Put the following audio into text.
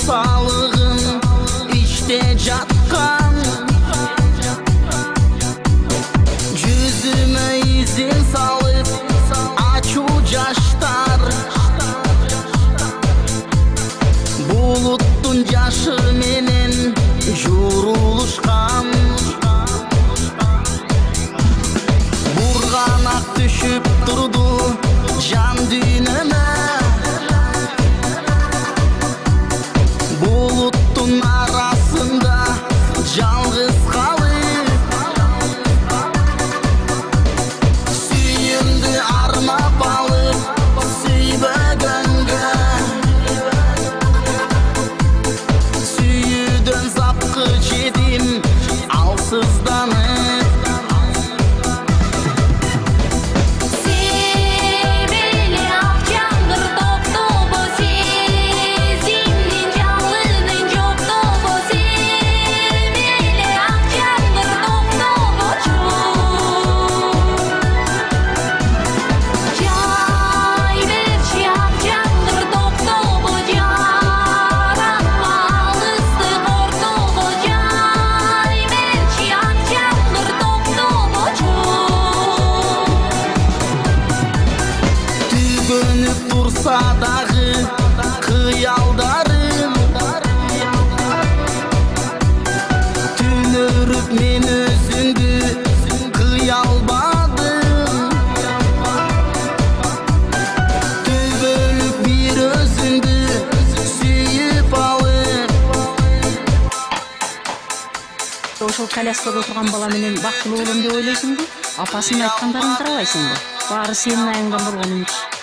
sağlığın işte жатқан. Жүзіме izin салып ачу жаштар, булуттун жашы менен журулушкан. Бурганак түшүп турду жан дүйнөмө, булуттун арасында жалгыз калып. Сүйүмдү арнап алып сүйбөгөнгө, сүйүүдөн запкы жедим алсызданып. Төгөнүп турса дагы кыялдарым, түнөрүп мен өзүңдү кыя албадым. Төгөнүп бир өзүңдү сүйүп алып. Ошол коляскада отурган бала менен бактылуу болом деп ойлойсуңбу? Апасынын айткандарын карабайсыңбы? Баары сенин айыңдан болгон үмүт.